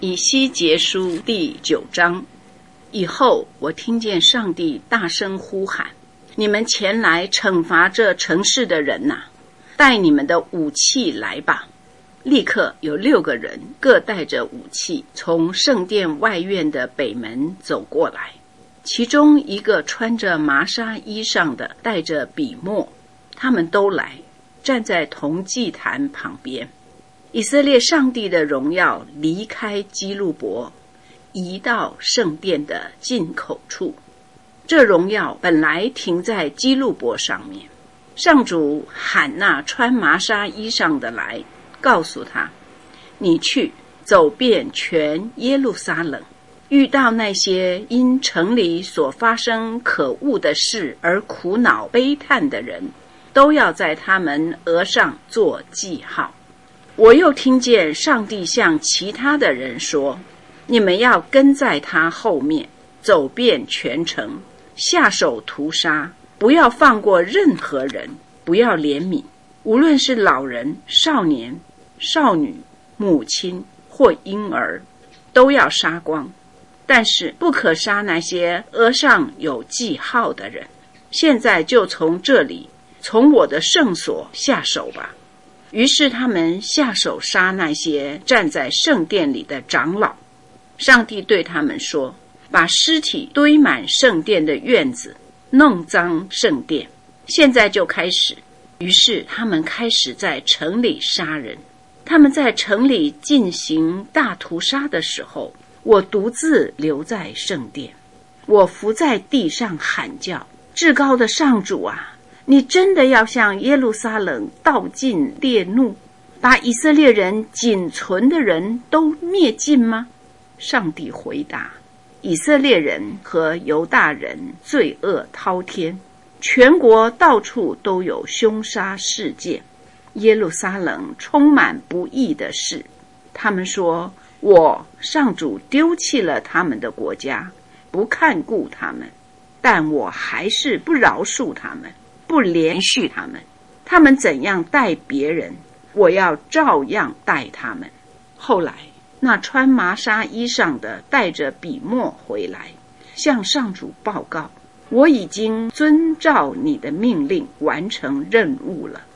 以西结书第9章。以后我听见上帝大声呼喊，你们前来惩罚这城市的人哪，带你们的武器来吧。立刻有6个人各带着武器从圣殿外院的北门走过来，其中一个穿着麻纱衣裳的带着笔墨，他们都来站在铜祭坛旁边。以色列上帝的荣耀离开基路伯，移到圣殿的进口处。这荣耀本来停在基路伯上面，上主喊那穿麻纱衣裳的来，告诉他，你去走遍全耶路撒冷，遇到那些因城里所发生可恶的事而苦恼悲叹的人，都要在他们额上做记号。我又听见上帝向其他的人说，你们要跟在他后面，走遍全城，下手屠杀，不要放过任何人，不要怜悯，无论是老人、少年、少女、母亲或婴儿，都要杀光。但是不可杀那些额上有记号的人。现在就从这里，从我的圣所下手吧。于是他们下手杀那些站在圣殿里的长老。上帝对他们说，把尸体堆满圣殿的院子，弄脏圣殿。现在就开始。于是他们开始在城里杀人。他们在城里进行大屠杀的时候，我独自留在圣殿。我伏在地上喊叫，至高的上主啊，你真的要向耶路撒冷倒尽烈怒，把以色列人仅存的人都灭尽吗？上帝回答，以色列人和犹大人罪恶滔天，全国到处都有凶杀事件，耶路撒冷充满不义的事。他们说，我上主丢弃了他们的国家，不看顾他们，但我还是不饶恕他们，不连续他们。他们怎样待别人，我要照样待他们。后来那穿麻纱衣裳的带着笔墨回来，向上主报告，我已经遵照你的命令完成任务了。